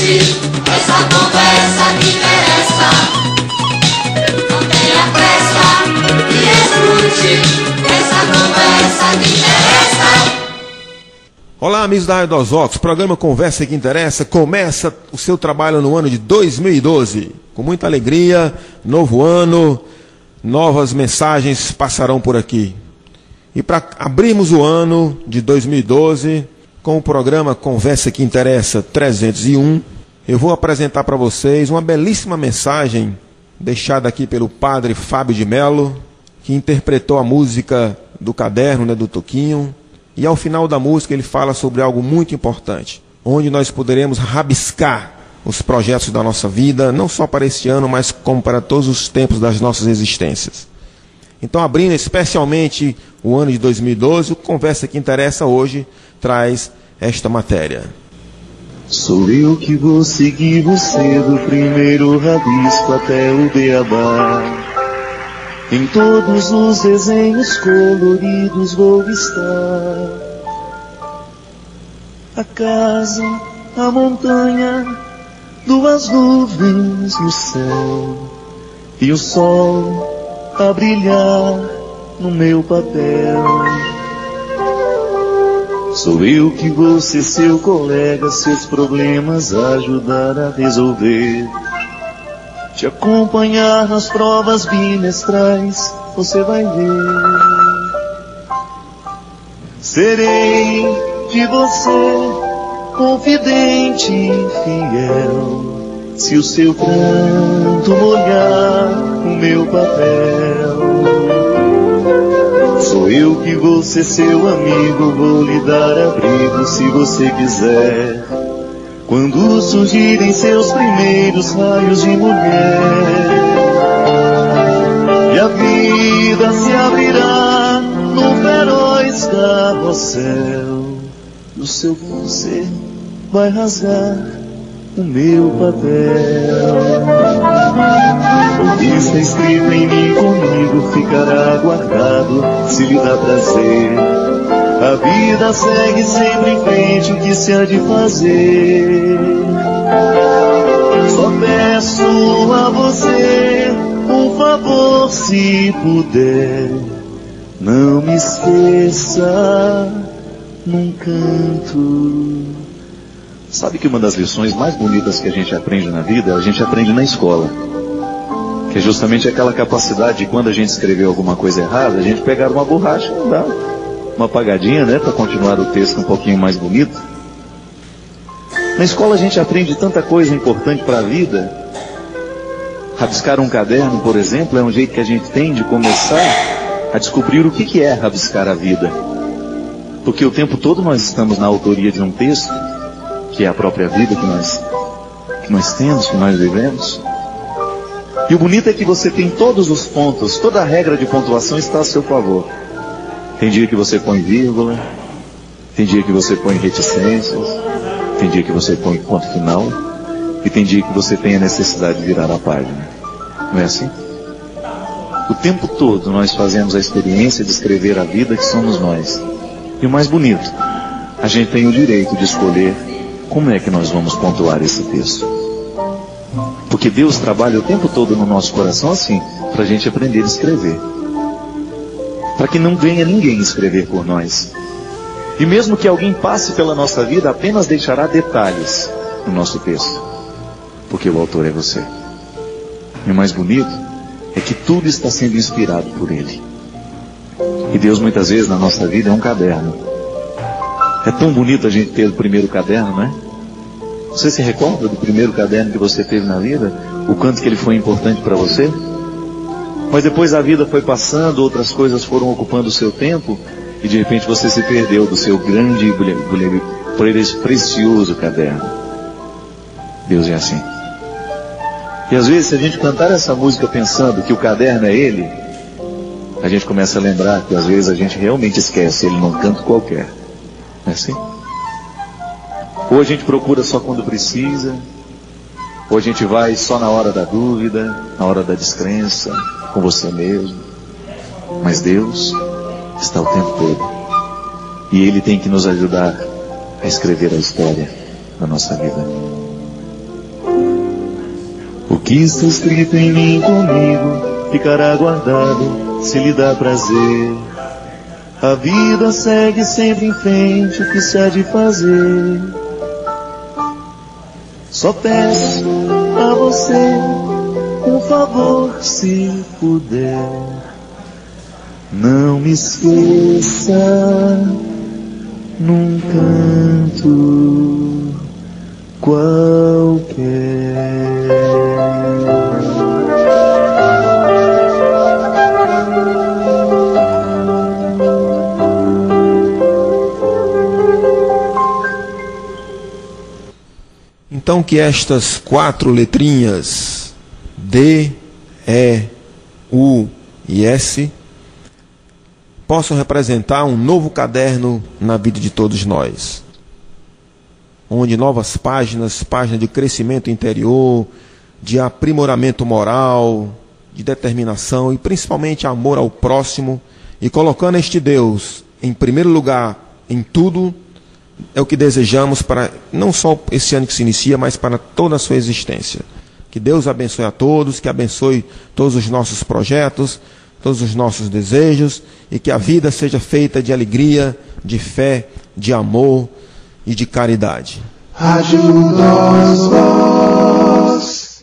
escute essa conversa que interessa. Não tenha pressa e escute essa conversa que interessa. Olá, amigos da Rádio dos Vox, programa Conversa que Interessa começa o seu trabalho no ano de 2012. Com muita alegria, novo ano, novas mensagens passarão por aqui. E para abrirmos o ano de 2012 com o programa Conversa que Interessa 301, eu vou apresentar para vocês uma belíssima mensagem deixada aqui pelo padre Fábio de Mello, que interpretou a música do caderno, do Toquinho. E ao final da música ele fala sobre algo muito importante, onde nós poderemos rabiscar os projetos da nossa vida, não só para este ano, mas como para todos os tempos das nossas existências. Então, abrindo especialmente o ano de 2012, o Conversa que Interessa hoje traz esta matéria. Sou eu que vou seguir você do primeiro rabisco até o beabá. Em todos os desenhos coloridos vou estar. A casa, a montanha, duas nuvens no céu e o sol a brilhar no meu papel. Sou eu que vou ser seu colega, seus problemas ajudar a resolver. Te acompanhar nas provas bimestrais, você vai ver. Serei de você, confidente e fiel, se o seu pranto molhar o meu papel. Sou eu que vou ser seu amigo, vou lhe dar abrigo se você quiser. Quando surgirem seus primeiros raios de mulher, e a vida se abrirá num feroz carrossel, e o seu você vai rasgar o meu papel. O que está escrito em mim comigo ficará guardado, se lhe dá prazer. A vida segue sempre em frente, o que se há de fazer? Só peço a você um favor, se puder, não me esqueça num canto. Sabe que uma das lições mais bonitas que a gente aprende na vida, a gente aprende na escola. Que é justamente aquela capacidade de, quando a gente escreveu alguma coisa errada, a gente pegar uma borracha e dar uma apagadinha, para continuar o texto um pouquinho mais bonito. Na escola a gente aprende tanta coisa importante para a vida. Rabiscar um caderno, por exemplo, é um jeito que a gente tem de começar a descobrir o que é rabiscar a vida. Porque o tempo todo nós estamos na autoria de um texto, que é a própria vida que nós temos, que nós vivemos. E o bonito é que você tem todos os pontos, toda a regra de pontuação está a seu favor. Tem dia que você põe vírgula, tem dia que você põe reticências, tem dia que você põe ponto final, e tem dia que você tem a necessidade de virar a página. Não é assim? O tempo todo nós fazemos a experiência de escrever a vida que somos nós. E o mais bonito, a gente tem o direito de escolher como é que nós vamos pontuar esse texto. Porque Deus trabalha o tempo todo no nosso coração assim, para a gente aprender a escrever. Para que não venha ninguém escrever por nós. E mesmo que alguém passe pela nossa vida, apenas deixará detalhes no nosso texto. Porque o autor é você. E o mais bonito é que tudo está sendo inspirado por Ele. E Deus muitas vezes na nossa vida é um caderno. É tão bonito a gente ter o primeiro caderno, não é? Você se recorda do primeiro caderno que você teve na vida? O quanto que ele foi importante para você? Mas depois a vida foi passando, outras coisas foram ocupando o seu tempo, e de repente você se perdeu do seu grande e precioso caderno. Deus é assim. E às vezes, se a gente cantar essa música pensando que o caderno é Ele, a gente começa a lembrar que às vezes a gente realmente esquece Ele num canto qualquer. Não é assim? Ou a gente procura só quando precisa, ou a gente vai só na hora da dúvida, na hora da descrença, com você mesmo. Mas Deus está o tempo todo. E Ele tem que nos ajudar a escrever a história da nossa vida. O que está escrito em mim comigo ficará guardado se lhe dá prazer. A vida segue sempre em frente, o que se há de fazer? Só peço a você um favor, se puder. Não me esqueça num canto qualquer. Então que estas 4 letrinhas D, E, U e S possam representar um novo caderno na vida de todos nós, onde novas páginas de crescimento interior, de aprimoramento moral, de determinação e principalmente amor ao próximo, e colocando este Deus em primeiro lugar em tudo, é o que desejamos para não só esse ano que se inicia, mas para toda a sua existência. Que Deus abençoe a todos, que abençoe todos os nossos projetos, todos os nossos desejos, e que a vida seja feita de alegria, de fé, de amor e de caridade. Ajuda-nos,